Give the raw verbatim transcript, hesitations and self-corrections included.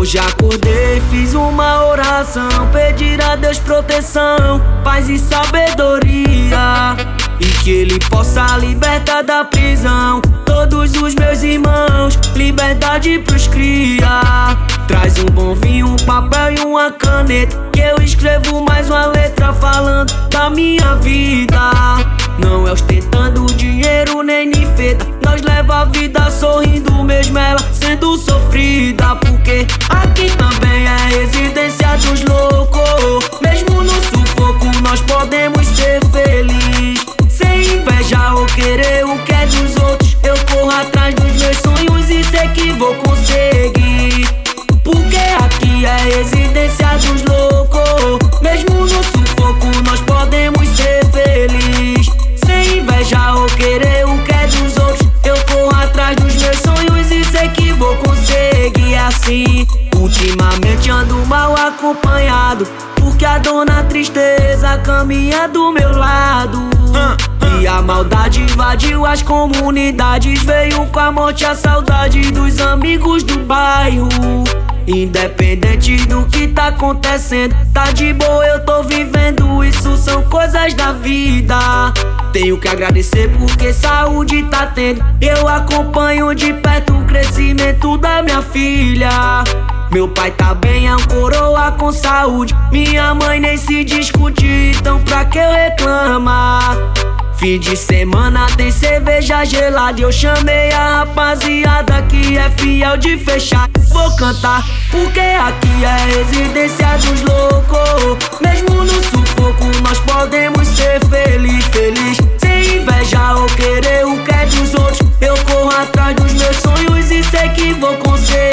Hoje acordei, fiz uma oração, pedir a Deus proteção, paz e sabedoria, e que Ele possa libertar da prisão todos os meus irmãos, liberdade pros cria. Traz um bom vinho, um papel e uma caneta, que eu escrevo mais uma letra falando da minha vida. Não é ostentando dinheiro nem ninfeta, nós leva a vida sorrindo mesmo ela sendo sofrida. Porque aqui também é residência dos loucos, mesmo no sufoco nós podemos ser felizes. Sem inveja ou querer o que é dos outros, eu corro atrás dos meus sonhos e sei que vou conseguir. Porque aqui é residência dos loucos, mesmo no sufoco nós podemos ser felizes. Sem inveja ou querer o que é dos outros, eu corro atrás dos meus sonhos e sei que vou conseguir. Assim, ultimamente ando mal acompanhado, porque a dona tristeza caminha do meu lado. E a maldade invadiu as comunidades, veio com a morte a saudade dos amigos do bairro. Independente do que tá acontecendo, tá de boa, eu tô vivendo, isso são coisas da vida. Tenho que agradecer porque saúde tá tendo, eu acompanho de perto o crescimento da minha filha. Meu pai tá bem, é um coroa com saúde, minha mãe nem se discute, então pra que eu reclamar? Fim de semana tem cerveja gelada, eu chamei a rapaziada que é fiel de fechar. Vou cantar porque aqui é residência dos loucos, mesmo no sufoco nós podemos ser felizes, feliz. Sem inveja ou querer o que é dos outros, eu corro atrás dos meus sonhos e sei que vou conseguir.